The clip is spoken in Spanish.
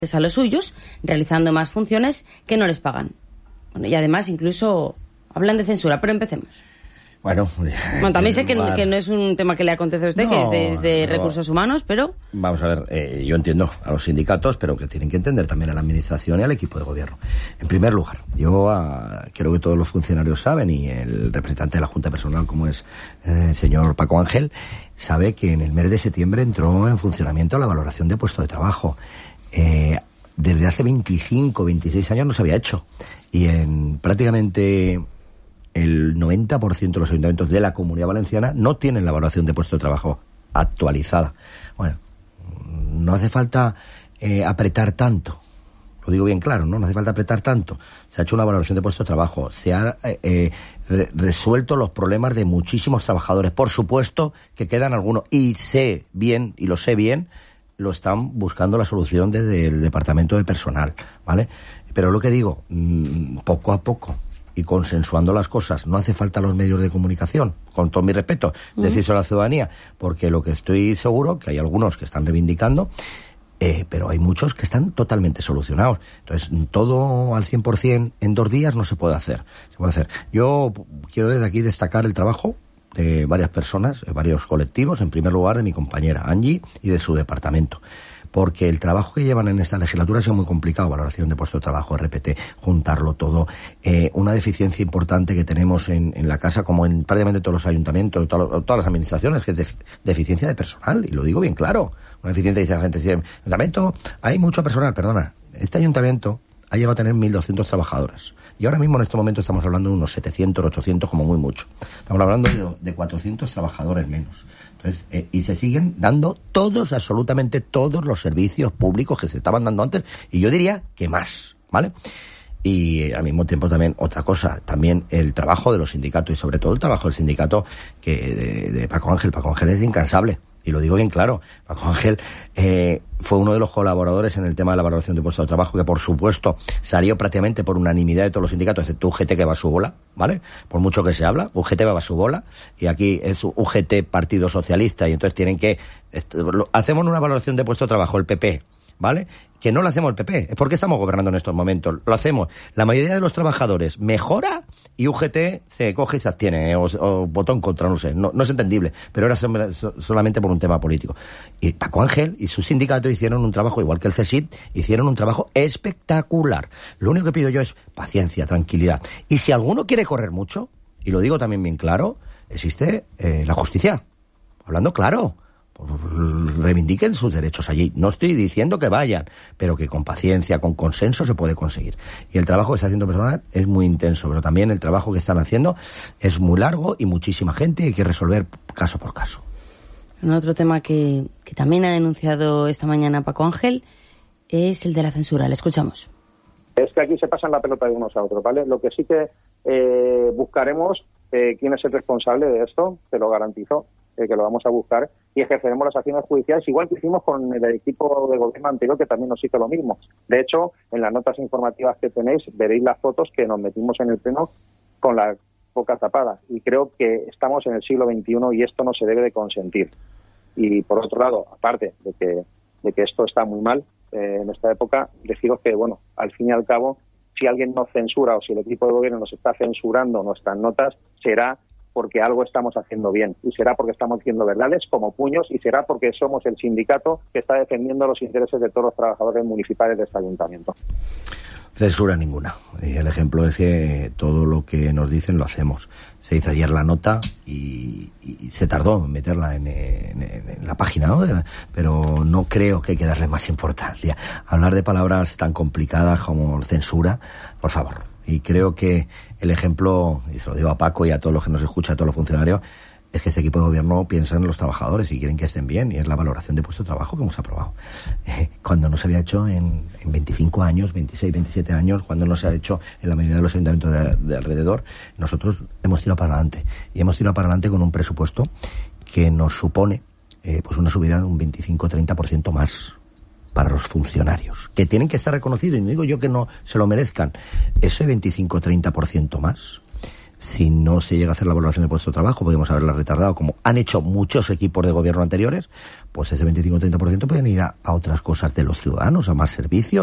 a los suyos, realizando más funciones que no les pagan. Bueno, y además incluso hablan de censura, pero empecemos. Bueno, también sé que no es un tema que le acontece a usted, que es de recursos humanos, pero... Vamos a ver, yo entiendo a los sindicatos, pero que tienen que entender también a la administración y al equipo de gobierno. En primer lugar, yo creo que todos los funcionarios saben, y el representante de la Junta de Personal, como es el señor Paco Ángel, sabe que en el mes de septiembre entró en funcionamiento la valoración de puesto de trabajo. Desde hace 25, 26 años no se había hecho. Y en prácticamente el 90% de los ayuntamientos de la Comunidad Valenciana no tienen la evaluación de puesto de trabajo actualizada. Bueno, no hace falta apretar tanto. Lo digo bien claro, ¿no? No hace falta apretar tanto. Se ha hecho una valoración de puesto de trabajo. Se ha resuelto los problemas de muchísimos trabajadores. Por supuesto que quedan algunos. Y sé bien, y lo sé bien, lo están buscando la solución desde el departamento de personal, ¿vale? Pero lo que digo, poco a poco y consensuando las cosas, no hace falta los medios de comunicación, con todo mi respeto, decírselo a la ciudadanía, porque lo que estoy seguro, que hay algunos que están reivindicando, pero hay muchos que están totalmente solucionados. Entonces, todo al 100% en 2 días no se puede hacer. Yo quiero desde aquí destacar el trabajo de varias personas, de varios colectivos, en primer lugar de mi compañera Angie y de su departamento, porque el trabajo que llevan en esta legislatura ha sido muy complicado, valoración de puesto de trabajo, RPT, juntarlo todo, una deficiencia importante que tenemos en la casa, como en prácticamente todos los ayuntamientos, todas las administraciones, que es deficiencia de personal, y lo digo bien claro, una deficiencia, dice la gente, dice, ayuntamiento, hay mucho personal, perdona, este ayuntamiento ha llegado a tener 1.200 trabajadores. Y ahora mismo en este momento estamos hablando de unos 700, 800 como muy mucho. Estamos hablando de 400 trabajadores menos. Entonces, y se siguen dando absolutamente todos los servicios públicos que se estaban dando antes, y yo diría que más, ¿vale? Y al mismo tiempo también otra cosa, también el trabajo de los sindicatos, y sobre todo el trabajo del sindicato de Paco Ángel. Paco Ángel es incansable. Y lo digo bien claro, Paco Ángel fue uno de los colaboradores en el tema de la valoración de puestos de trabajo, que por supuesto salió prácticamente por unanimidad de todos los sindicatos, excepto UGT, que va a su bola, ¿vale? Por mucho que se habla, UGT va a su bola, y aquí es UGT Partido Socialista, y entonces tienen que... Hacemos una valoración de puestos de trabajo, el PP, ¿vale? Que no lo hacemos el PP, es porque estamos gobernando en estos momentos, lo hacemos. La mayoría de los trabajadores mejora y UGT se coge y se abstiene, o votó en contra, no sé, no es entendible, pero era solamente por un tema político. Y Paco Ángel y su sindicato hicieron un trabajo, igual que el CSIC, hicieron un trabajo espectacular. Lo único que pido yo es paciencia, tranquilidad. Y si alguno quiere correr mucho, y lo digo también bien claro, existe la justicia, hablando claro. Reivindiquen sus derechos allí. No estoy diciendo que vayan, pero que con paciencia, con consenso se puede conseguir. Y el trabajo que está haciendo personal es muy intenso, pero también el trabajo que están haciendo es muy largo y muchísima gente, y hay que resolver caso por caso. Otro tema que también ha denunciado esta mañana Paco Ángel es el de la censura. Le escuchamos. Es que aquí se pasan la pelota de unos a otros, ¿vale? Lo que sí que buscaremos quién es el responsable de esto, te lo garantizo, que lo vamos a buscar, y ejerceremos las acciones judiciales, igual que hicimos con el equipo de gobierno anterior, que también nos hizo lo mismo. De hecho, en las notas informativas que tenéis, veréis las fotos que nos metimos en el pleno con la boca tapada. Y creo que estamos en el siglo XXI y esto no se debe de consentir. Y por otro lado, aparte de que esto está muy mal en esta época, deciros que, bueno, al fin y al cabo, si alguien nos censura o si el equipo de gobierno nos está censurando nuestras notas, será porque algo estamos haciendo bien, y será porque estamos diciendo verdades como puños, y será porque somos el sindicato que está defendiendo los intereses de todos los trabajadores municipales de este ayuntamiento. Censura ninguna. Y el ejemplo es que todo lo que nos dicen lo hacemos. Se hizo ayer la nota y se tardó en meterla en la página, ¿no? Pero no creo que hay que darle más importancia. Hablar de palabras tan complicadas como censura, por favor. Y creo que el ejemplo, y se lo digo a Paco y a todos los que nos escuchan, a todos los funcionarios, es que este equipo de gobierno piensa en los trabajadores y quieren que estén bien, y es la valoración de puesto de trabajo que hemos aprobado. Cuando no se había hecho en 25 años, 26, 27 años, cuando no se ha hecho en la mayoría de los ayuntamientos de alrededor, nosotros hemos tirado para adelante. Y hemos tirado para adelante con un presupuesto que nos supone pues una subida de un 25-30% más para los funcionarios, que tienen que estar reconocidos, y no digo yo que no se lo merezcan. Ese 25-30% más si no se llega a hacer la valoración de puesto de trabajo, podemos haberla retardado, como han hecho muchos equipos de gobierno anteriores, pues ese 25-30% pueden ir a otras cosas de los ciudadanos, a más servicios.